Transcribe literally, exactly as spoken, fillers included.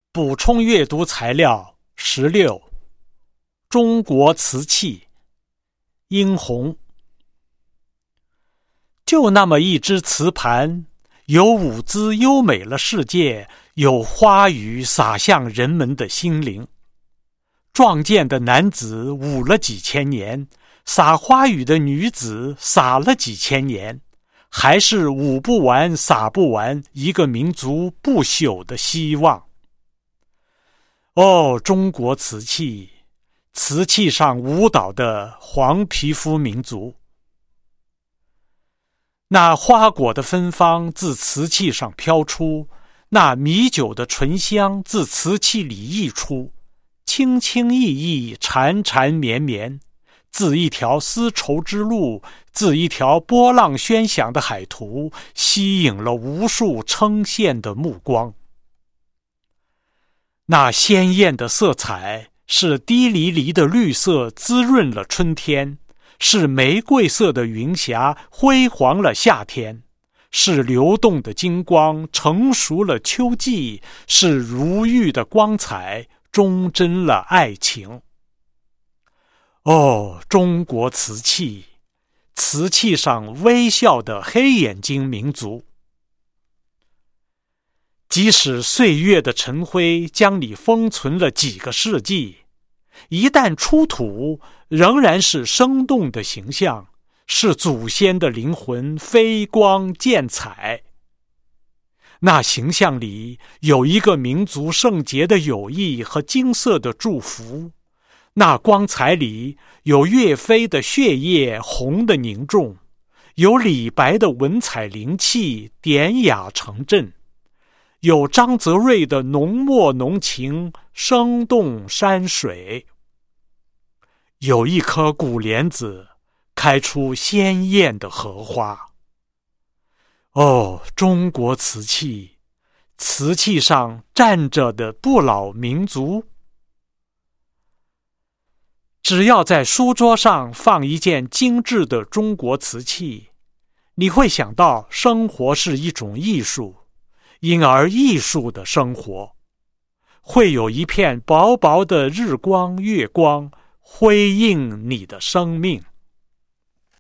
补充阅读材料十六，中国瓷器，殷红。就那么一只瓷盘，有舞姿优美了世界，有花语洒向人们的心灵。壮健的男子舞了几千年，撒花语的女子撒了几千年，还是舞不完撒不完一个民族不朽的希望。哦，中国瓷器，瓷器上舞蹈的黄皮肤民族。那花果的芬芳自瓷器上飘出，那米酒的醇香自瓷器里溢出，轻轻逸逸，缠缠绵绵，自一条丝绸之路，自一条波浪喧响的海图，吸引了无数称羡的目光。那鲜艳的色彩，是滴离离的绿色滋润了春天，是玫瑰色的云霞辉煌了夏天，是流动的金光成熟了秋季，是如玉的光彩忠贞了爱情。哦，中国瓷器，瓷器上微笑的黑眼睛民族。即使岁月的尘灰将你封存了几个世纪，一旦出土，仍然是生动的形象，是祖先的灵魂飞光见彩。那形象里有一个民族圣洁的友谊和金色的祝福，那光彩里有岳飞的血液红的凝重，有李白的文采灵气典雅成阵，有张泽瑞的浓墨浓情生动山水。有一颗古莲子开出鲜艳的荷花。哦，中国瓷器，瓷器上站着的不老民族。只要在书桌上放一件精致的中国瓷器，你会想到生活是一种艺术，因而艺术的生活，会有一片薄薄的日光月光辉映你的生命。